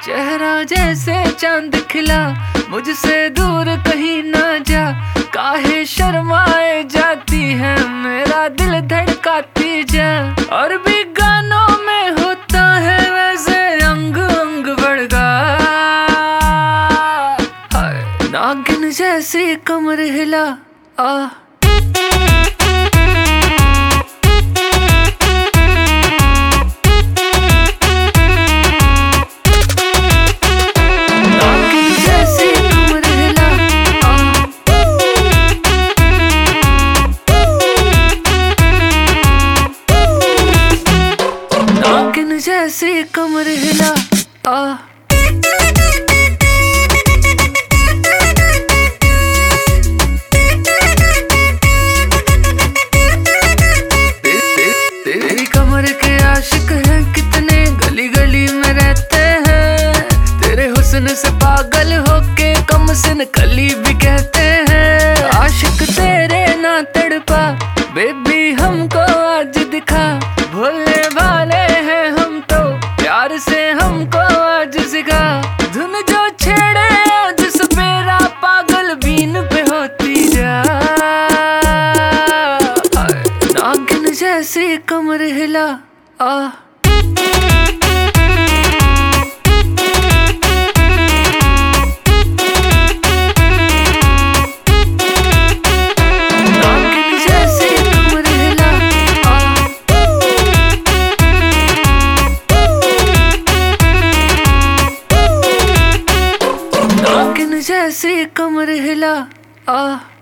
चेहरा जैसे चांद खिला, मुझसे दूर कहीं ना जा। काहे शर्माए जाती है, मेरा दिल धड़काती जा। और भी गानों में होता है वैसे अंग अंग बड़का। नागिन जैसी कमर हिला आ। जैसी कमर हिला आ। तेरी कमर के आशिक हैं कितने, गली गली में रहते हैं। तेरे हुस्न से पागल होके कम सिन कली भी कहते हैं। आशिक तेरे ना तड़पा बेबी हमको आज दिखा। भोले भाले हैं हम तो, प्यार से हमको आज सिखा। धुन जो छेड़े आज सपेरा, पागल बीन पे होती जा। नागिन जैसी कमर हिला आ। जैसी कमर हिला आ।